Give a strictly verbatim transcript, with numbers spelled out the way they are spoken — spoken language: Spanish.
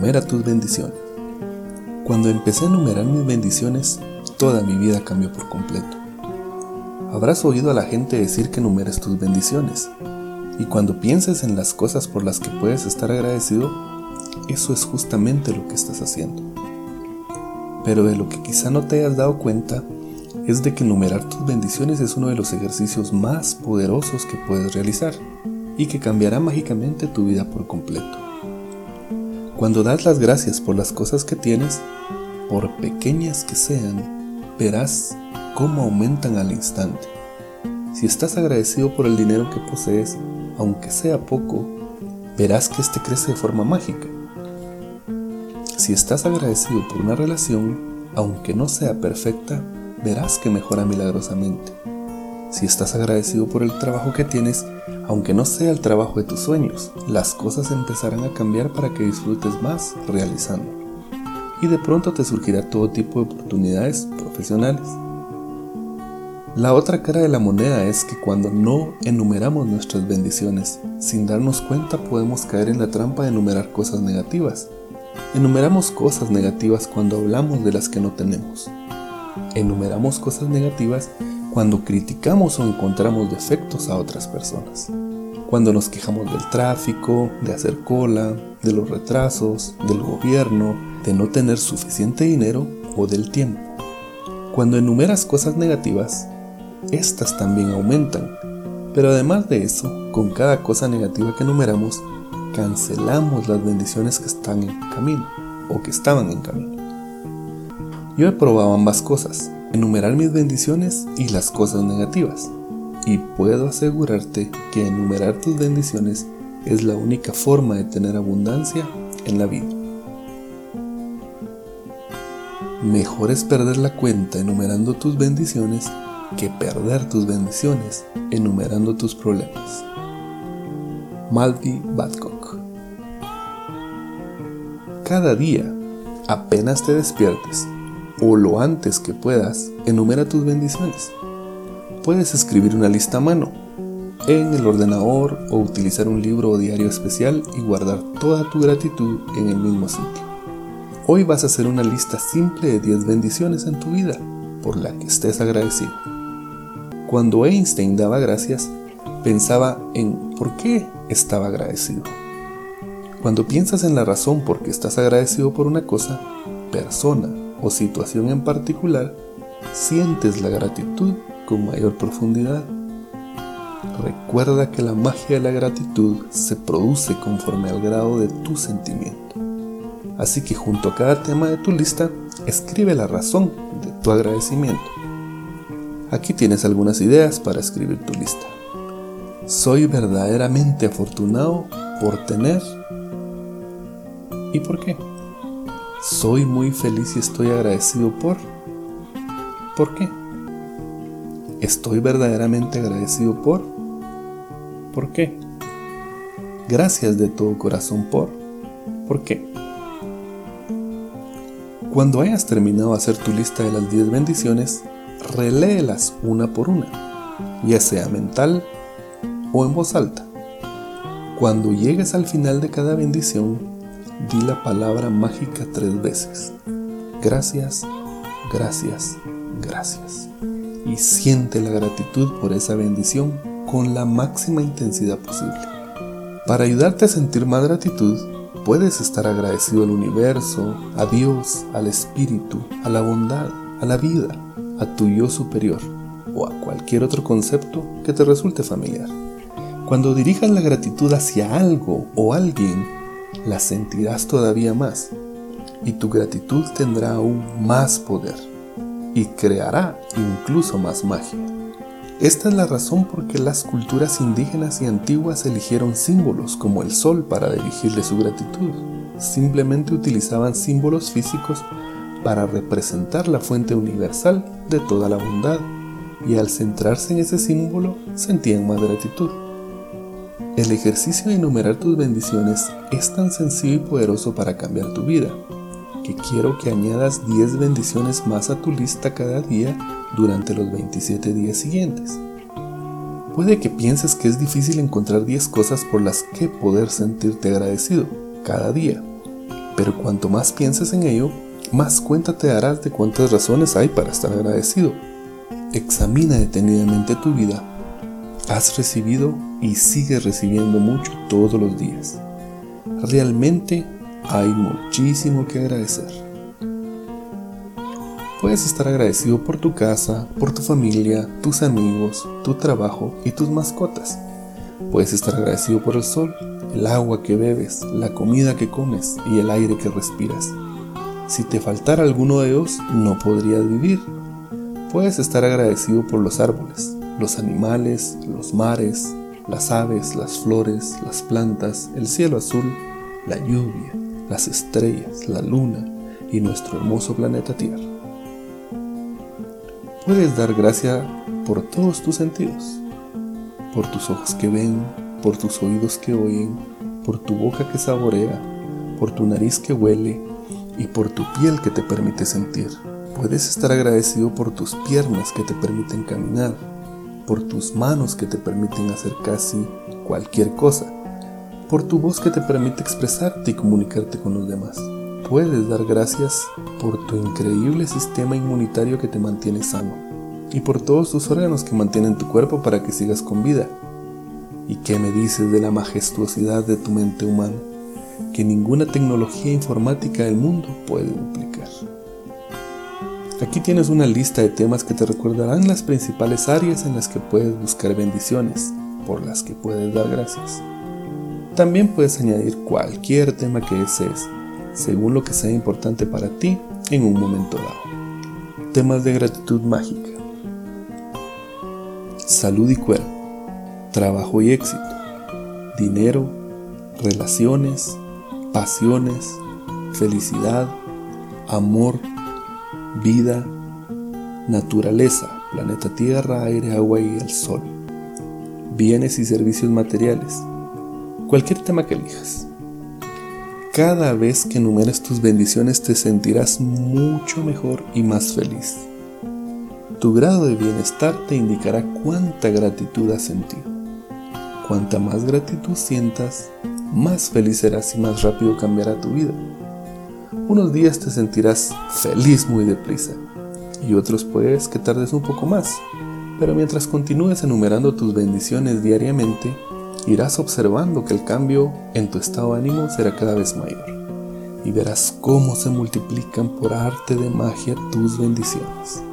Enumera tus bendiciones. Cuando empecé a enumerar mis bendiciones, toda mi vida cambió por completo. Habrás oído a la gente decir que enumeres tus bendiciones, y cuando pienses en las cosas por las que puedes estar agradecido, eso es justamente lo que estás haciendo. Pero de lo que quizá no te hayas dado cuenta es de que enumerar tus bendiciones es uno de los ejercicios más poderosos que puedes realizar y que cambiará mágicamente tu vida por completo. Cuando das las gracias por las cosas que tienes, por pequeñas que sean, verás cómo aumentan al instante. Si estás agradecido por el dinero que posees, aunque sea poco, verás que este crece de forma mágica. Si estás agradecido por una relación, aunque no sea perfecta, verás que mejora milagrosamente. Si estás agradecido por el trabajo que tienes, aunque no sea el trabajo de tus sueños, las cosas empezarán a cambiar para que disfrutes más realizándolo. Y de pronto te surgirá todo tipo de oportunidades profesionales. La otra cara de la moneda es que cuando no enumeramos nuestras bendiciones, sin darnos cuenta podemos caer en la trampa de enumerar cosas negativas. Enumeramos cosas negativas cuando hablamos de las que no tenemos. Enumeramos cosas negativas cuando criticamos o encontramos defectos a otras personas. Cuando nos quejamos del tráfico, de hacer cola, de los retrasos, del gobierno, de no tener suficiente dinero o del tiempo. Cuando enumeras cosas negativas, estas también aumentan. Pero además de eso, con cada cosa negativa que enumeramos, cancelamos las bendiciones que están en camino o que estaban en camino. Yo he probado ambas cosas, enumerar mis bendiciones y las cosas negativas, y puedo asegurarte que enumerar tus bendiciones es la única forma de tener abundancia en la vida. Mejor es perder la cuenta enumerando tus bendiciones que perder tus bendiciones enumerando tus problemas. Malvi Babcock. Cada día, apenas te despiertes, o lo antes que puedas, enumera tus bendiciones. Puedes escribir una lista a mano, en el ordenador o utilizar un libro o diario especial y guardar toda tu gratitud en el mismo sitio. Hoy vas a hacer una lista simple de diez bendiciones en tu vida por la que estés agradecido. Cuando Einstein daba gracias, pensaba en por qué estaba agradecido. Cuando piensas en la razón por qué estás agradecido por una cosa, persona o situación en particular, sientes la gratitud con mayor profundidad. Recuerda que la magia de la gratitud se produce conforme al grado de tu sentimiento. Así que junto a cada tema de tu lista, escribe la razón de tu agradecimiento. Aquí tienes algunas ideas para escribir tu lista. Soy verdaderamente afortunado por tener... ¿Y por qué? Soy muy feliz y estoy agradecido por... ¿Por qué? Estoy verdaderamente agradecido por... ¿Por qué? Gracias de todo corazón por... ¿Por qué? Cuando hayas terminado de hacer tu lista de las diez bendiciones, reléelas una por una, ya sea mental o en voz alta. Cuando llegues al final de cada bendición, di la palabra mágica tres veces. Gracias, gracias, gracias. Y siente la gratitud por esa bendición con la máxima intensidad posible. Para ayudarte a sentir más gratitud, puedes estar agradecido al universo, a Dios, al espíritu, a la bondad, a la vida, a tu yo superior o a cualquier otro concepto que te resulte familiar. Cuando dirijas la gratitud hacia algo o alguien, la sentirás todavía más y tu gratitud tendrá aún más poder y creará incluso más magia. Esta es la razón por qué las culturas indígenas y antiguas eligieron símbolos como el sol para dirigirle su gratitud. Simplemente utilizaban símbolos físicos para representar la fuente universal de toda la bondad, y al centrarse en ese símbolo sentían más gratitud. El ejercicio de enumerar tus bendiciones es tan sencillo y poderoso para cambiar tu vida, que quiero que añadas diez bendiciones más a tu lista cada día durante los veintisiete días siguientes. Puede que pienses que es difícil encontrar diez cosas por las que poder sentirte agradecido cada día, Pero cuanto más pienses en ello, más cuenta te darás de cuántas razones hay para estar agradecido. Examina detenidamente tu vida. Has recibido y sigues recibiendo mucho todos los días. Realmente hay muchísimo que agradecer. Puedes estar agradecido por tu casa, por tu familia, tus amigos, tu trabajo y tus mascotas. Puedes estar agradecido por el sol, el agua que bebes, la comida que comes y el aire que respiras. Si te faltara alguno de ellos, no podrías vivir. Puedes estar agradecido por los árboles, los animales, los mares, las aves, las flores, las plantas, el cielo azul, la lluvia, las estrellas, la luna y nuestro hermoso planeta Tierra. Puedes dar gracias por todos tus sentidos, por tus ojos que ven, por tus oídos que oyen, por tu boca que saborea, por tu nariz que huele y por tu piel que te permite sentir. Puedes estar agradecido por tus piernas que te permiten caminar, por tus manos que te permiten hacer casi cualquier cosa, por tu voz que te permite expresarte y comunicarte con los demás. Puedes dar gracias por tu increíble sistema inmunitario que te mantiene sano y por todos tus órganos que mantienen tu cuerpo para que sigas con vida. ¿Y qué me dices de la majestuosidad de tu mente humana, que ninguna tecnología informática del mundo puede duplicar? Aquí tienes una lista de temas que te recordarán las principales áreas en las que puedes buscar bendiciones, por las que puedes dar gracias. También puedes añadir cualquier tema que desees, según lo que sea importante para ti en un momento dado. Temas de gratitud mágica: salud y cuerpo, trabajo y éxito, dinero, relaciones, pasiones, felicidad, amor, vida, naturaleza, planeta Tierra, aire, agua y el sol, bienes y servicios materiales, cualquier tema que elijas. Cada vez que enumeres tus bendiciones te sentirás mucho mejor y más feliz. Tu grado de bienestar te indicará cuánta gratitud has sentido. Cuanta más gratitud sientas, más feliz serás y más rápido cambiará tu vida. Unos días te sentirás feliz muy deprisa y otros puedes que tardes un poco más, pero mientras continúes enumerando tus bendiciones diariamente, irás observando que el cambio en tu estado de ánimo será cada vez mayor y verás cómo se multiplican por arte de magia tus bendiciones.